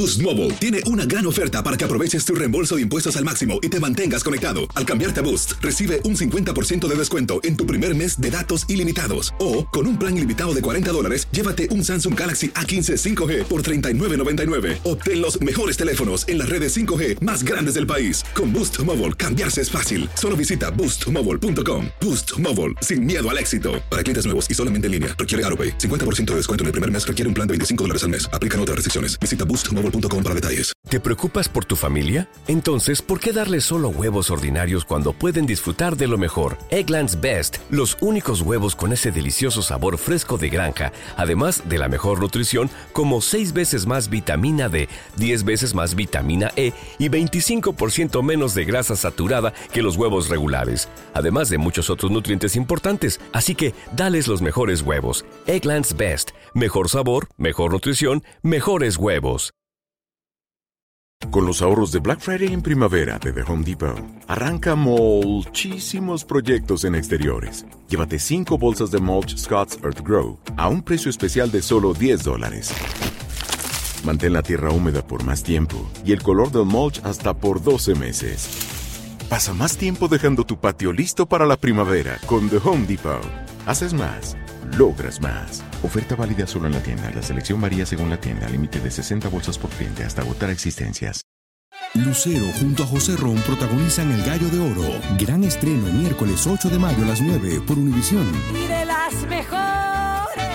Boost Mobile tiene una gran oferta para que aproveches tu reembolso de impuestos al máximo y te mantengas conectado. Al cambiarte a Boost, recibe un 50% de descuento en tu primer mes de datos ilimitados. O, con un plan ilimitado de $40, llévate un Samsung Galaxy A15 5G por $39.99. Obtén los mejores teléfonos en las redes 5G más grandes del país. Con Boost Mobile, cambiarse es fácil. Solo visita boostmobile.com. Boost Mobile, sin miedo al éxito. Para clientes nuevos y solamente en línea, requiere AutoPay. 50% de descuento en el primer mes requiere un plan de $25 al mes. Aplican otras restricciones. Visita boostmobile.com para detalles. ¿Te preocupas por tu familia? Entonces, ¿por qué darles solo huevos ordinarios cuando pueden disfrutar de lo mejor? Eggland's Best, los únicos huevos con ese delicioso sabor fresco de granja, además de la mejor nutrición, como 6 veces más vitamina D, 10 veces más vitamina E y 25% menos de grasa saturada que los huevos regulares, además de muchos otros nutrientes importantes. Así que, dales los mejores huevos. Eggland's Best, mejor sabor, mejor nutrición, mejores huevos. Con los ahorros de Black Friday en primavera de The Home Depot, arranca muchísimos proyectos en exteriores. Llévate 5 bolsas de mulch Scott's Earth Grow a un precio especial de solo $10. Mantén la tierra húmeda por más tiempo y el color del mulch hasta por 12 meses. Pasa más tiempo dejando tu patio listo para la primavera con The Home Depot. Haces más, logras más. Oferta válida solo en la tienda. La selección varía según la tienda. Límite de 60 bolsas por cliente hasta agotar existencias. Lucero junto a José Ron protagonizan El Gallo de Oro. Gran estreno miércoles 8 de mayo a las 9 por Univisión. Y de las mejores.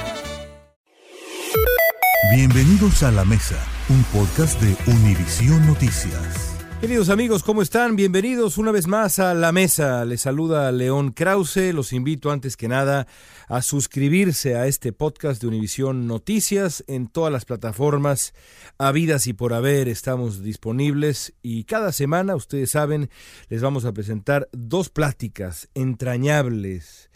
Bienvenidos a La Mesa, un podcast de Univisión Noticias. Queridos amigos, ¿cómo están? Bienvenidos una vez más a La Mesa. Les saluda León Krause. Los invito antes que nada a suscribirse a este podcast de Univisión Noticias. En todas las plataformas habidas y por haber estamos disponibles. Y cada semana, ustedes saben, les vamos a presentar 2 pláticas entrañables,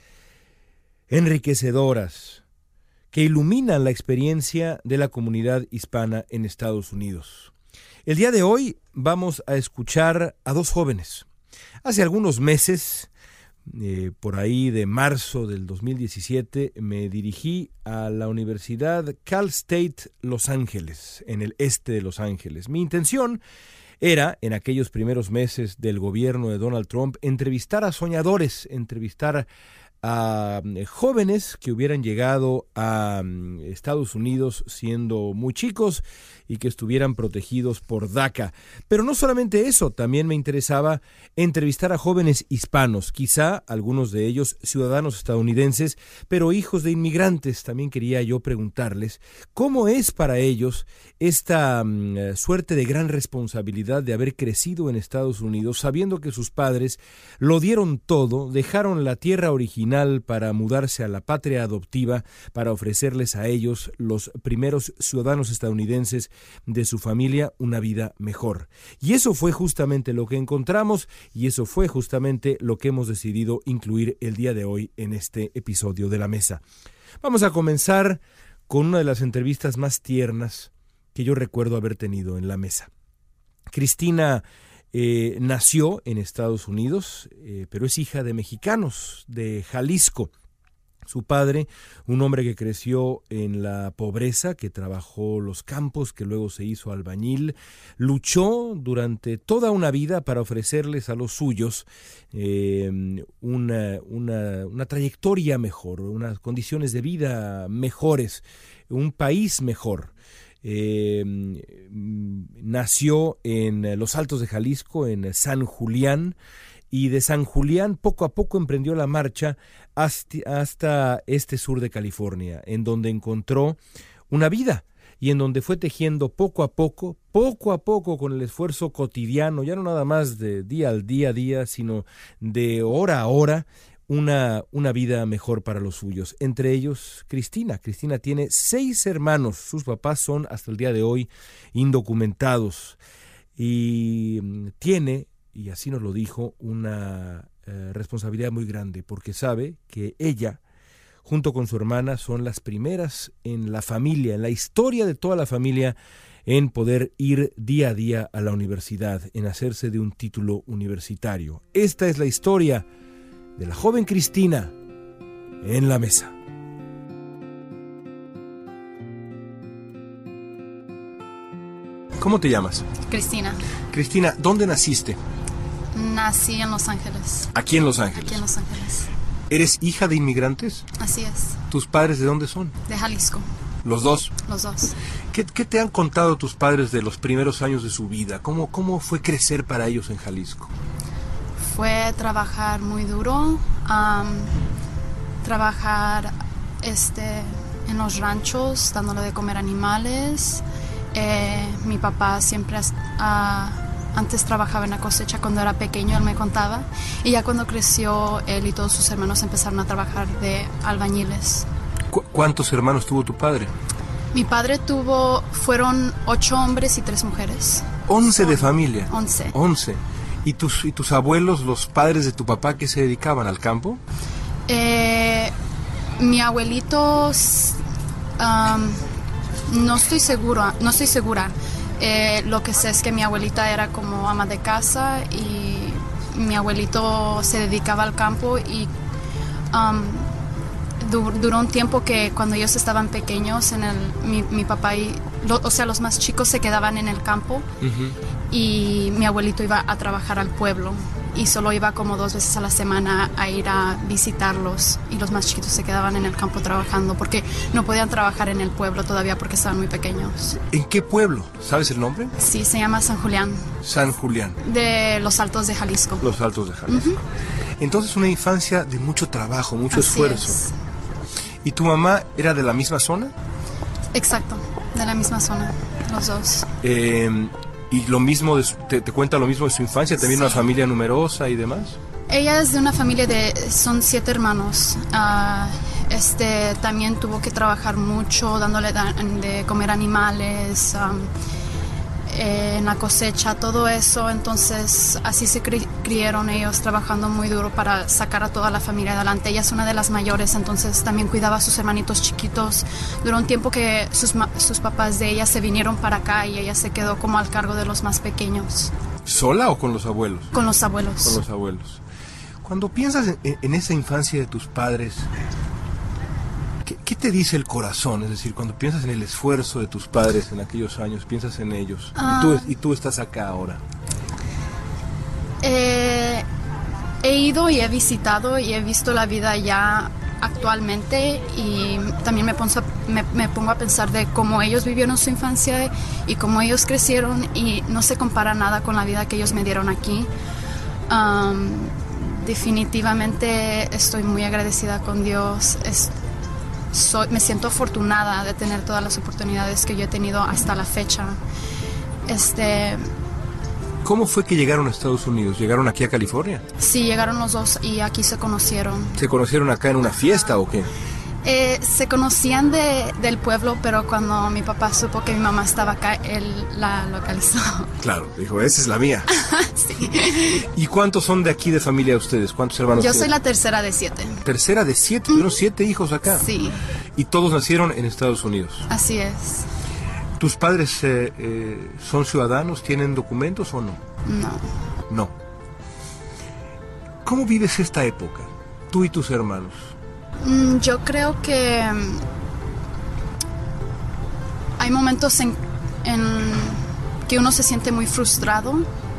enriquecedoras, que iluminan la experiencia de la comunidad hispana en Estados Unidos. El día de hoy vamos a escuchar a 2 jóvenes. Hace algunos meses, por ahí de marzo del 2017, me dirigí a la Universidad Cal State Los Ángeles, en el este de Los Ángeles. Mi intención era, en aquellos primeros meses del gobierno de Donald Trump, entrevistar a soñadores, entrevistar a jóvenes que hubieran llegado a Estados Unidos siendo muy chicos y que estuvieran protegidos por DACA. Pero no solamente eso, también me interesaba entrevistar a jóvenes hispanos, quizá algunos de ellos ciudadanos estadounidenses, pero hijos de inmigrantes. También quería yo preguntarles cómo es para ellos esta suerte de gran responsabilidad de haber crecido en Estados Unidos, sabiendo que sus padres lo dieron todo, dejaron la tierra original para mudarse a la patria adoptiva, para ofrecerles a ellos, los primeros ciudadanos estadounidenses de su familia, una vida mejor. Y eso fue justamente lo que encontramos, y eso fue justamente lo que hemos decidido incluir el día de hoy en este episodio de La Mesa. Vamos a comenzar con una de las entrevistas más tiernas que yo recuerdo haber tenido en La Mesa. Cristina nació en Estados Unidos, pero es hija de mexicanos, de Jalisco. Su padre, un hombre que creció en la pobreza, que trabajó los campos, que luego se hizo albañil, luchó durante toda una vida para ofrecerles a los suyos una trayectoria mejor, unas condiciones de vida mejores, un país mejor. Nació en los Altos de Jalisco, en San Julián, y de San Julián poco a poco emprendió la marcha hasta este sur de California, en donde encontró una vida y en donde fue tejiendo poco a poco, con el esfuerzo cotidiano, ya no nada más de día al día, sino de hora a hora, una vida mejor para los suyos. Entre ellos, Cristina. Cristina tiene 6 hermanos. Sus papás son, hasta el día de hoy, indocumentados. Y tiene, y así nos lo dijo, una responsabilidad muy grande, porque sabe que ella, junto con su hermana, son las primeras en la familia, en la historia de toda la familia, en poder ir día a día a la universidad, en hacerse de un título universitario. Esta es la historia de la joven Cristina en La Mesa. ¿Cómo te llamas? Cristina. Cristina, ¿dónde naciste? Nací en Los Ángeles. Aquí en Los Ángeles. Aquí en Los Ángeles. ¿Eres hija de inmigrantes? Así es. ¿Tus padres de dónde son? De Jalisco. ¿Los dos? Los dos. ¿Qué te han contado tus padres de los primeros años de su vida? ¿Cómo fue crecer para ellos en Jalisco? Fue trabajar muy duro, trabajar en los ranchos, dándole de comer animales. Mi papá siempre antes trabajaba en la cosecha cuando era pequeño, él me contaba. Y ya cuando creció, él y todos sus hermanos empezaron a trabajar de albañiles. ¿Cuántos hermanos tuvo tu padre? Mi padre fueron 8 hombres y 3 mujeres. 11 de familia. 11. 11. ¿Y tus abuelos, los padres de tu papá, qué se dedicaban, al campo? Mi abuelito, no estoy segura. Lo que sé es que mi abuelita era como ama de casa y mi abuelito se dedicaba al campo y duró un tiempo que cuando ellos estaban pequeños, mi papá y los más chicos se quedaban en el campo. Uh-huh. Y mi abuelito iba a trabajar al pueblo y solo iba como 2 veces a la semana a ir a visitarlos, y los más chiquitos se quedaban en el campo trabajando porque no podían trabajar en el pueblo todavía porque estaban muy pequeños. ¿En qué pueblo? ¿Sabes el nombre? Sí, se llama San Julián. San Julián. De los Altos de Jalisco. Los Altos de Jalisco. Uh-huh. Entonces una infancia de mucho trabajo, mucho esfuerzo. Es. ¿Y tu mamá era de la misma zona? Exacto, de la misma zona, los dos. ¿Y lo mismo te cuenta lo mismo de su infancia? ¿También sí. Una familia numerosa y demás? Ella es de una familia son 7 hermanos. También tuvo que trabajar mucho, dándole de comer animales, en la cosecha, todo eso. Entonces así se criaron ellos, trabajando muy duro para sacar a toda la familia adelante. Ella es una de las mayores, entonces también cuidaba a sus hermanitos chiquitos. Duró un tiempo que sus papás de ella se vinieron para acá y ella se quedó como al cargo de los más pequeños. ¿Sola o con los abuelos? Con los abuelos. Con los abuelos. Cuando piensas en esa infancia de tus padres, ¿qué te dice el corazón? Es decir, cuando piensas en el esfuerzo de tus padres en aquellos años, piensas en ellos, y tú estás acá ahora. He ido y he visitado y he visto la vida ya actualmente, y también me pongo a pensar de cómo ellos vivieron su infancia y cómo ellos crecieron, y no se compara nada con la vida que ellos me dieron aquí. Definitivamente estoy muy agradecida con Dios. Me siento afortunada de tener todas las oportunidades que yo he tenido hasta la fecha. ¿Cómo fue que llegaron a Estados Unidos? ¿Llegaron aquí a California? Sí, llegaron los dos y aquí se conocieron. ¿Se conocieron acá en una fiesta o qué? Se conocían del pueblo, pero cuando mi papá supo que mi mamá estaba acá, él la localizó. Claro, dijo, esa es la mía. Sí. ¿Y cuántos son de aquí de familia ustedes? ¿Cuántos hermanos? Yo soy la tercera de 7. ¿Tercera de 7? ¿Tuvieron 7 hijos acá? Sí. ¿Y todos nacieron en Estados Unidos? Así es. ¿Tus padres son ciudadanos? ¿Tienen documentos o no? No. ¿Cómo vives esta época, tú y tus hermanos? Yo creo que hay momentos en que uno se siente muy frustrado.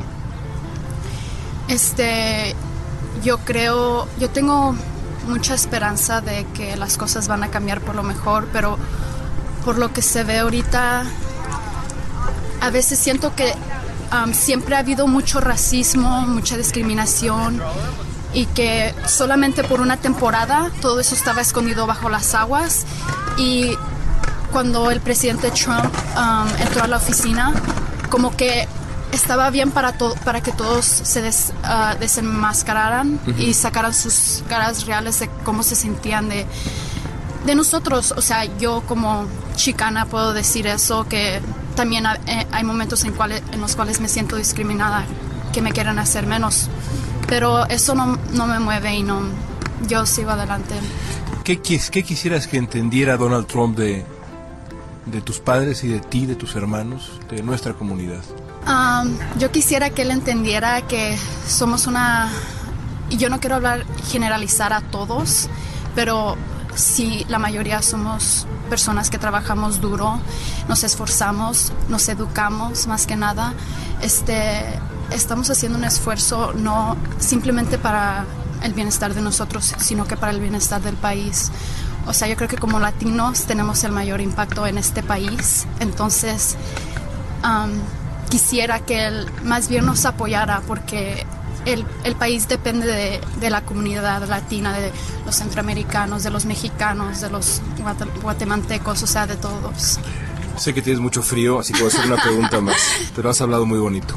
Yo tengo mucha esperanza de que las cosas van a cambiar por lo mejor, pero por lo que se ve ahorita, a veces siento que siempre ha habido mucho racismo, mucha discriminación, y que solamente por una temporada todo eso estaba escondido bajo las aguas, y cuando el presidente Trump entró a la oficina, como que estaba bien para que todos se desenmascararan. Uh-huh. Y sacaran sus caras reales de cómo se sentían de nosotros. O sea, yo como chicana puedo decir eso, que también hay momentos en los cuales me siento discriminada, que me quieren hacer menos. Pero eso no me mueve y yo sigo adelante. ¿Qué quisieras que entendiera Donald Trump de tus padres y de ti, de tus hermanos, de nuestra comunidad? Yo quisiera que él entendiera que somos y yo no quiero generalizar a todos, pero sí, la mayoría somos personas que trabajamos duro, nos esforzamos, nos educamos más que nada. Estamos haciendo un esfuerzo no simplemente para el bienestar de nosotros, sino que para el bienestar del país. O sea, yo creo que como latinos tenemos el mayor impacto en este país. Entonces, quisiera que él más bien nos apoyara, porque el país depende de la comunidad latina, de los centroamericanos, de los mexicanos, de los guatemaltecos, o sea, de todos. Sé que tienes mucho frío, así que voy a hacer una pregunta más, pero has hablado muy bonito.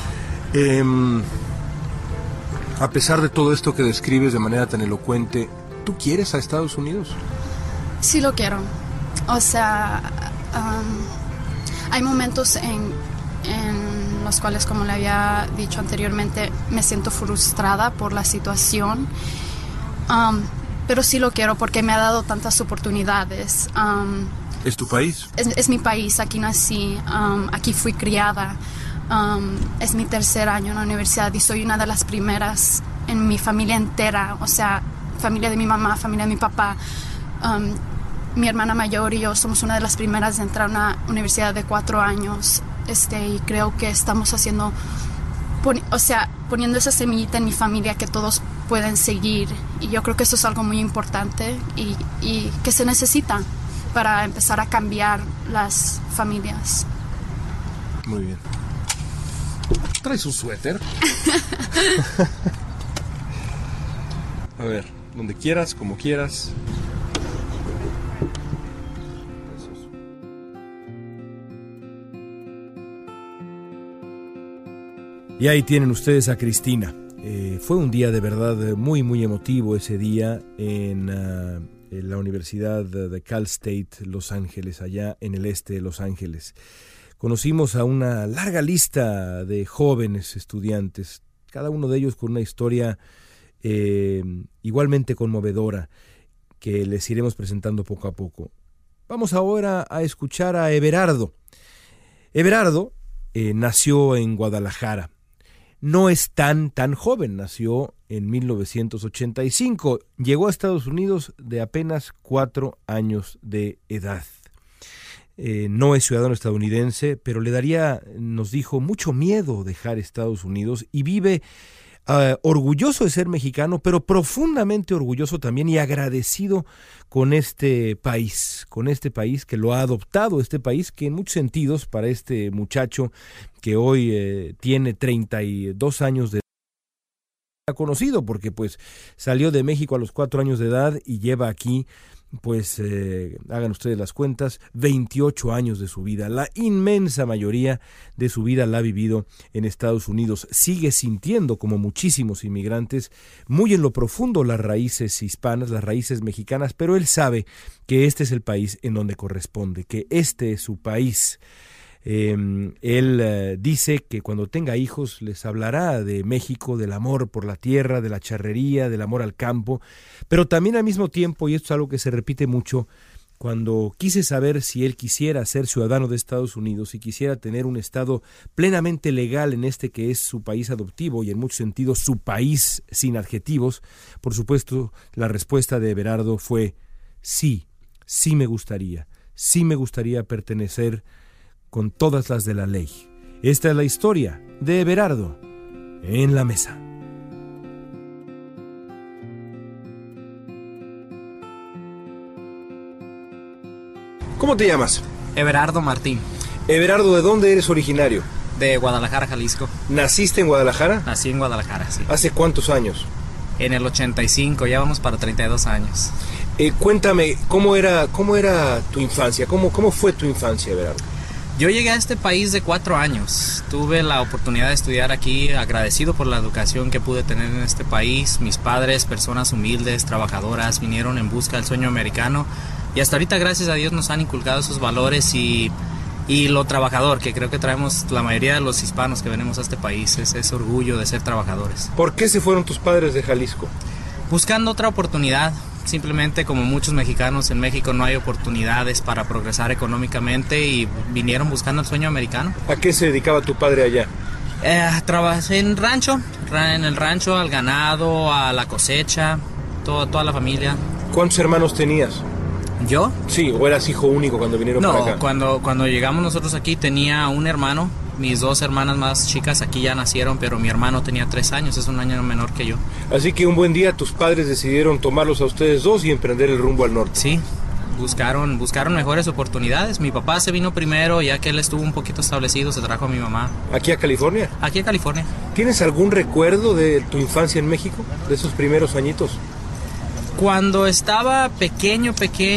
A pesar de todo esto que describes de manera tan elocuente, ¿tú quieres a Estados Unidos? Sí lo quiero. O sea, hay momentos en los cuales, como le había dicho anteriormente, me siento frustrada por la situación, pero sí lo quiero porque me ha dado tantas oportunidades. ¿Es tu país? Es mi país, aquí nací, aquí fui criada. Es mi tercer año en la universidad y soy una de las primeras en mi familia entera, o sea, familia de mi mamá, familia de mi papá. Mi hermana mayor y yo somos una de las primeras de entrar a una universidad de 4 años. Y creo que estamos haciendo, poniendo esa semillita en mi familia que todos pueden seguir, y yo creo que eso es algo muy importante y que se necesita para empezar a cambiar las familias. Muy bien. ¿Traes un suéter? A ver, donde quieras, como quieras. Y ahí tienen ustedes a Cristina. Fue un día de verdad muy, muy emotivo ese día en la Universidad de Cal State Los Ángeles, allá en el este de Los Ángeles. Conocimos a una larga lista de jóvenes estudiantes, cada uno de ellos con una historia igualmente conmovedora, que les iremos presentando poco a poco. Vamos ahora a escuchar a Everardo. Everardo nació en Guadalajara. No es tan joven, nació en 1985. Llegó a Estados Unidos de apenas 4 años de edad. No es ciudadano estadounidense, pero le daría, nos dijo, mucho miedo dejar Estados Unidos, y vive orgulloso de ser mexicano, pero profundamente orgulloso también y agradecido con este país que lo ha adoptado, este país que en muchos sentidos para este muchacho que hoy tiene 32 años de edad, conocido porque pues salió de México a los 4 años de edad y lleva aquí, pues hagan ustedes las cuentas, 28 años de su vida. La inmensa mayoría de su vida la ha vivido en Estados Unidos. Sigue sintiendo, como muchísimos inmigrantes, muy en lo profundo las raíces hispanas, las raíces mexicanas, pero él sabe que este es el país en donde corresponde, que este es su país. Él dice que cuando tenga hijos les hablará de México, del amor por la tierra, de la charrería, del amor al campo, pero también al mismo tiempo, y esto es algo que se repite mucho, cuando quise saber si él quisiera ser ciudadano de Estados Unidos y quisiera tener un estado plenamente legal en este que es su país adoptivo y en muchos sentidos su país sin adjetivos, por supuesto la respuesta de Everardo fue sí me gustaría pertenecer con todas las de la ley. Esta es la historia de Everardo en la mesa. ¿Cómo te llamas? Everardo Martín. Everardo, ¿de dónde eres originario? De Guadalajara, Jalisco. ¿Naciste en Guadalajara? Nací en Guadalajara, sí. ¿Hace cuántos años? En el 85, ya vamos para 32 años. Cuéntame, ¿cómo era tu infancia? ¿Cómo fue tu infancia, Everardo? Yo llegué a este país de 4 años. Tuve la oportunidad de estudiar aquí, agradecido por la educación que pude tener en este país. Mis padres, personas humildes, trabajadoras, vinieron en busca del sueño americano. Y hasta ahorita, gracias a Dios, nos han inculcado esos valores y lo trabajador, que creo que traemos la mayoría de los hispanos que venimos a este país, es ese orgullo de ser trabajadores. ¿Por qué se fueron tus padres de Jalisco? Buscando otra oportunidad. Simplemente, como muchos mexicanos, en México no hay oportunidades para progresar económicamente y vinieron buscando el sueño americano. ¿A qué se dedicaba tu padre allá? Trabajé en el rancho, al ganado, a la cosecha, toda la familia. ¿Cuántos hermanos tenías? ¿Yo? Sí, ¿o eras hijo único cuando vinieron para acá? No, cuando llegamos nosotros aquí tenía un hermano. Mis 2 hermanas más chicas aquí ya nacieron, pero mi hermano tenía 3 años, es un año menor que yo. Así que un buen día tus padres decidieron tomarlos a ustedes 2 y emprender el rumbo al norte. Sí, buscaron mejores oportunidades. Mi papá se vino primero, ya que él estuvo un poquito establecido, se trajo a mi mamá. ¿Aquí a California? Aquí a California. ¿Tienes algún recuerdo de tu infancia en México, de esos primeros añitos? Cuando estaba pequeño,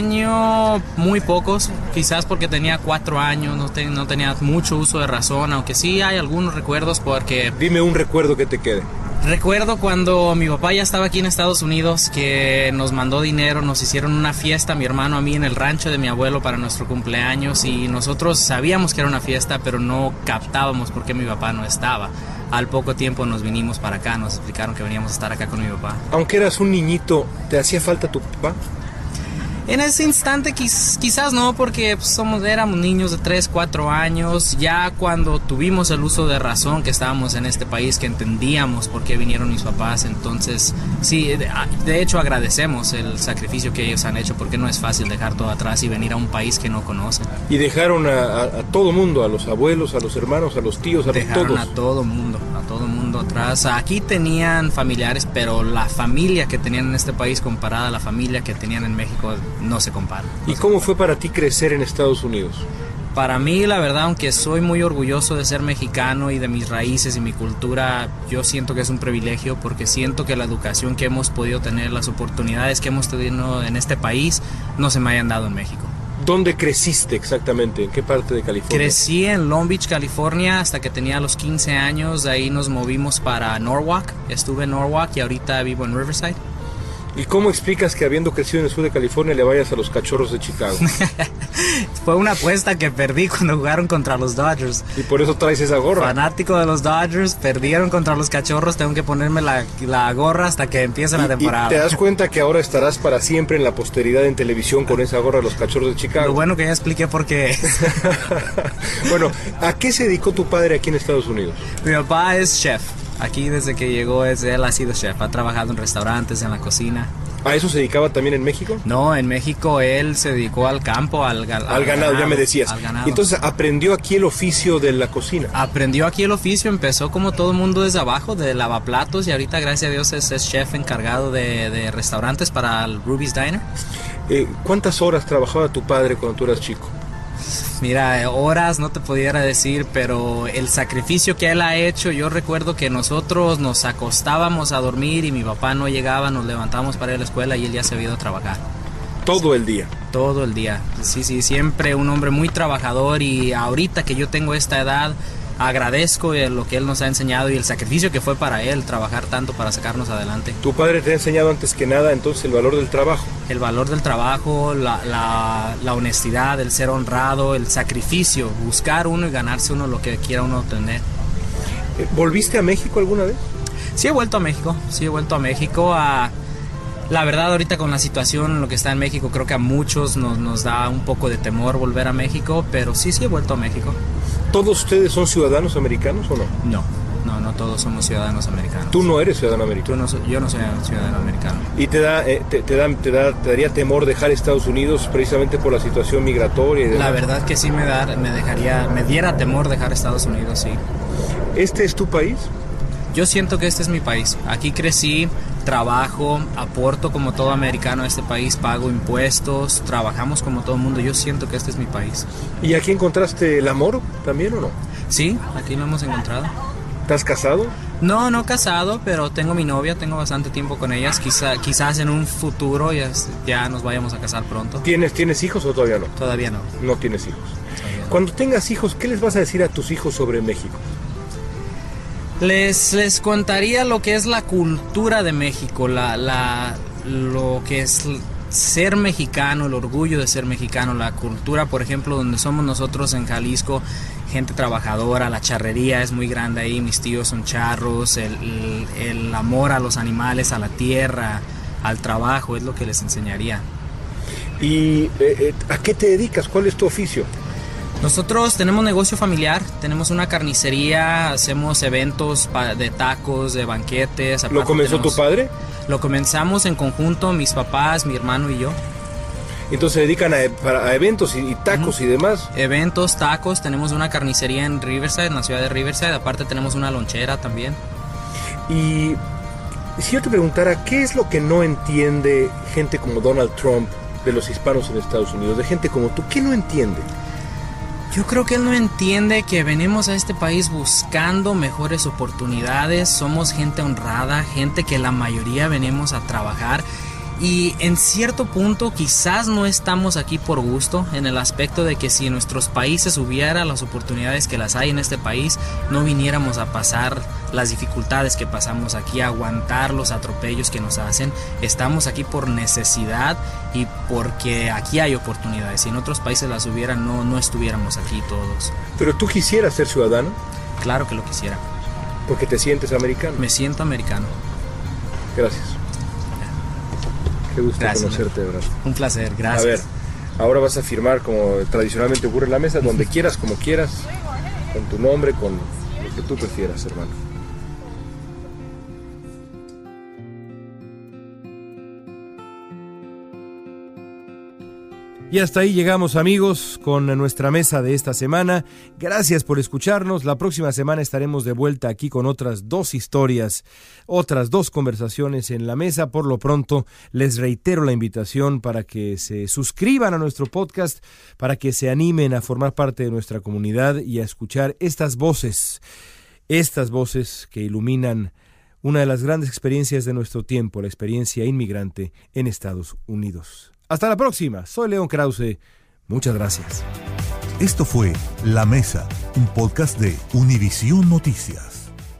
muy pocos, quizás porque tenía 4 años, no tenía mucho uso de razón, aunque sí hay algunos recuerdos porque... Dime un recuerdo que te quede. Recuerdo cuando mi papá ya estaba aquí en Estados Unidos, que nos mandó dinero, nos hicieron una fiesta, mi hermano a mí, en el rancho de mi abuelo para nuestro cumpleaños, y nosotros sabíamos que era una fiesta, pero no captábamos por qué mi papá no estaba. Al poco tiempo nos vinimos para acá, nos explicaron que veníamos a estar acá con mi papá. Aunque eras un niñito, ¿te hacía falta tu papá? En ese instante quizás no, porque éramos niños de 3, 4 años. Ya cuando tuvimos el uso de razón, que estábamos en este país, que entendíamos por qué vinieron mis papás, entonces sí, de hecho agradecemos el sacrificio que ellos han hecho, porque no es fácil dejar todo atrás y venir a un país que no conocen. Y dejaron a todo mundo, a los abuelos, a los hermanos, a los tíos, dejaron a todo mundo atrás. Aquí tenían familiares, pero la familia que tenían en este país comparada a la familia que tenían en México no se compara. ¿Y cómo fue para ti crecer en Estados Unidos? Para mí, la verdad, aunque soy muy orgulloso de ser mexicano y de mis raíces y mi cultura, yo siento que es un privilegio, porque siento que la educación que hemos podido tener, las oportunidades que hemos tenido en este país, no se me hayan dado en México. ¿Dónde creciste exactamente? ¿En qué parte de California? Crecí en Long Beach, California, hasta que tenía los 15 años. De ahí nos movimos para Norwalk. Estuve en Norwalk y ahorita vivo en Riverside. ¿Y cómo explicas que habiendo crecido en el sur de California le vayas a los Cachorros de Chicago? Fue una apuesta que perdí cuando jugaron contra los Dodgers. ¿Y por eso traes esa gorra? Fanático de los Dodgers, perdieron contra los Cachorros, tengo que ponerme la gorra hasta que empiece la temporada. ¿Y te das cuenta que ahora estarás para siempre en la posteridad en televisión con esa gorra de los Cachorros de Chicago? Lo bueno que ya expliqué por qué. Bueno, ¿a qué se dedicó tu padre aquí en Estados Unidos? Mi papá es chef. Aquí desde que llegó él ha sido chef, ha trabajado en restaurantes, en la cocina. ¿A eso se dedicaba también en México? No, en México él se dedicó al campo, al ganado, ya me decías. Entonces aprendió aquí el oficio de la cocina. Aprendió aquí el oficio, empezó como todo el mundo desde abajo, de lavaplatos, y ahorita gracias a Dios es chef encargado de restaurantes para el Ruby's Diner. ¿Cuántas horas trabajaba tu padre cuando tú eras chico? Mira, horas no te pudiera decir, pero el sacrificio que él ha hecho, yo recuerdo que nosotros nos acostábamos a dormir y mi papá no llegaba, nos levantábamos para ir a la escuela y él ya se había ido a trabajar. ¿Todo el día? Todo el día, sí, siempre un hombre muy trabajador, y ahorita que yo tengo esta edad, agradezco lo que él nos ha enseñado y el sacrificio que fue para él trabajar tanto para sacarnos adelante. ¿Tu padre te ha enseñado antes que nada entonces el valor del trabajo? El valor del trabajo, la honestidad, el ser honrado, el sacrificio, buscar uno y ganarse uno lo que quiera uno obtener. ¿Volviste a México alguna vez? Sí he vuelto a México, La verdad, ahorita con la situación, lo que está en México, creo que a muchos nos da un poco de temor volver a México, pero sí he vuelto a México. ¿Todos ustedes son ciudadanos americanos o no? No todos somos ciudadanos americanos. ¿Tú no eres ciudadano americano? Yo no soy ciudadano americano. ¿Y te daría temor dejar Estados Unidos precisamente por la situación migratoria? La verdad que sí me diera temor dejar Estados Unidos, sí. ¿Este es tu país? Yo siento que este es mi país. Aquí crecí, trabajo, aporto como todo americano a este país, pago impuestos, trabajamos como todo el mundo. Yo siento que este es mi país. ¿Y aquí encontraste el amor también o no? Sí, aquí lo hemos encontrado. ¿Estás casado? No casado, pero tengo mi novia, tengo bastante tiempo con ellas. Quizás en un futuro ya nos vayamos a casar pronto. ¿Tienes hijos o todavía no? Todavía no. No tienes hijos. Cuando tengas hijos, ¿qué les vas a decir a tus hijos sobre México? Les contaría lo que es la cultura de México, lo que es ser mexicano, el orgullo de ser mexicano, la cultura, por ejemplo, donde somos nosotros en Jalisco, gente trabajadora, la charrería es muy grande ahí, mis tíos son charros, el amor a los animales, a la tierra, al trabajo, es lo que les enseñaría. ¿Y a qué te dedicas? ¿Cuál es tu oficio? Nosotros tenemos negocio familiar, tenemos una carnicería, hacemos eventos de tacos, de banquetes. ¿Lo comenzó tu padre? Lo comenzamos en conjunto, mis papás, mi hermano y yo. Entonces se dedican a eventos y tacos y demás. Eventos, tacos, tenemos una carnicería en Riverside, en la ciudad de Riverside, aparte tenemos una lonchera también. Y si yo te preguntara, ¿qué es lo que no entiende gente como Donald Trump de los hispanos en Estados Unidos, de gente como tú? ¿Qué no entiende? Yo creo que él no entiende que venimos a este país buscando mejores oportunidades, somos gente honrada, gente que la mayoría venimos a trabajar. Y en cierto punto quizás no estamos aquí por gusto, en el aspecto de que si en nuestros países hubiera las oportunidades que las hay en este país, no viniéramos a pasar las dificultades que pasamos aquí, a aguantar los atropellos que nos hacen. Estamos aquí por necesidad y porque aquí hay oportunidades. Si en otros países las hubiera, no estuviéramos aquí todos. ¿Pero tú quisieras ser ciudadano? Claro que lo quisiera. ¿Porque te sientes americano? Me siento americano. Gracias. Qué gusto conocerte, ¿verdad? Un placer, gracias. A ver, ahora vas a firmar como tradicionalmente ocurre en la mesa, donde quieras, como quieras, con tu nombre, con lo que tú prefieras, hermano. Y hasta ahí llegamos, amigos, con nuestra mesa de esta semana. Gracias por escucharnos. La próxima semana estaremos de vuelta aquí con otras 2 historias, otras 2 conversaciones en la mesa. Por lo pronto, les reitero la invitación para que se suscriban a nuestro podcast, para que se animen a formar parte de nuestra comunidad y a escuchar estas voces que iluminan una de las grandes experiencias de nuestro tiempo, la experiencia inmigrante en Estados Unidos. Hasta la próxima, soy León Krause, muchas gracias. Esto fue La Mesa, un podcast de Univisión Noticias.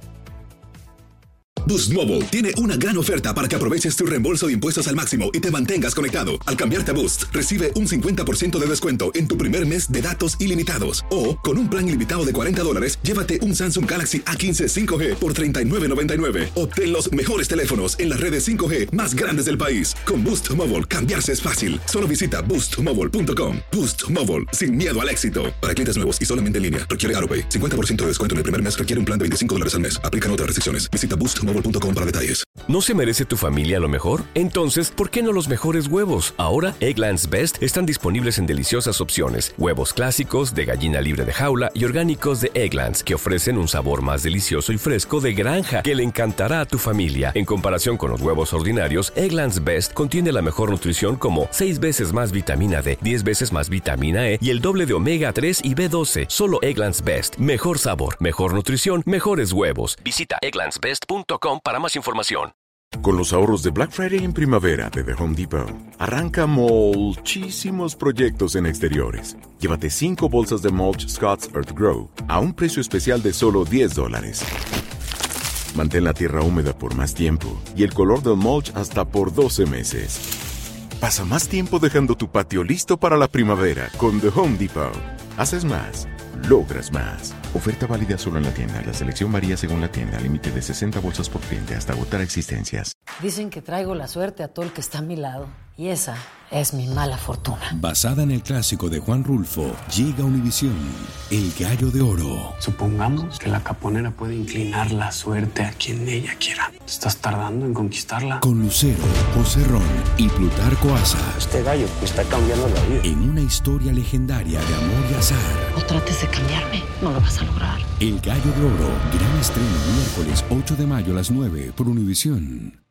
Boost Mobile tiene una gran oferta para que aproveches tu reembolso de impuestos al máximo y te mantengas conectado. Al cambiarte a Boost, recibe un 50% de descuento en tu primer mes de datos ilimitados. O, con un plan ilimitado de $40, llévate un Samsung Galaxy A15 5G por $39.99. Obtén los mejores teléfonos en las redes 5G más grandes del país. Con Boost Mobile, cambiarse es fácil. Solo visita boostmobile.com. Boost Mobile, sin miedo al éxito. Para clientes nuevos y solamente en línea, requiere AutoPay. 50% de descuento en el primer mes, requiere un plan de $25 al mes. Aplican otras restricciones. Visita boostmobile.com para detalles. ¿No se merece tu familia lo mejor? Entonces, ¿por qué no los mejores huevos? Ahora, Eggland's Best están disponibles en deliciosas opciones. Huevos clásicos, de gallina libre de jaula y orgánicos de Eggland's, que ofrecen un sabor más delicioso y fresco de granja que le encantará a tu familia. En comparación con los huevos ordinarios, Eggland's Best contiene la mejor nutrición como 6 veces más vitamina D, 10 veces más vitamina E y el doble de omega 3 y B12. Solo Eggland's Best. Mejor sabor, mejor nutrición, mejores huevos. Visita egglandsbest.com para más información. Con los ahorros de Black Friday en primavera de The Home Depot, arranca muchísimos proyectos en exteriores. Llévate 5 bolsas de mulch Scott's Earth Grow a un precio especial de solo $10. Mantén la tierra húmeda por más tiempo y el color del mulch hasta por 12 meses. Pasa más tiempo dejando tu patio listo para la primavera con The Home Depot. Haces más, logras más. Oferta válida solo en la tienda. La selección varía según la tienda. Límite de 60 bolsas por cliente hasta agotar existencias. Dicen que traigo la suerte a todo el que está a mi lado. Y esa es mi mala fortuna. Basada en el clásico de Juan Rulfo, llega Univisión, El Gallo de Oro. Supongamos que la caponera puede inclinar la suerte a quien ella quiera. ¿Te estás tardando en conquistarla? Con Lucero, José Ron y Plutarco Asa. Este gallo me está cambiando la vida. En una historia legendaria de amor y azar. No trates de cambiarme, no lo vas a lograr. El Gallo de Oro, gran estreno miércoles 8 de mayo a las 9 por Univisión.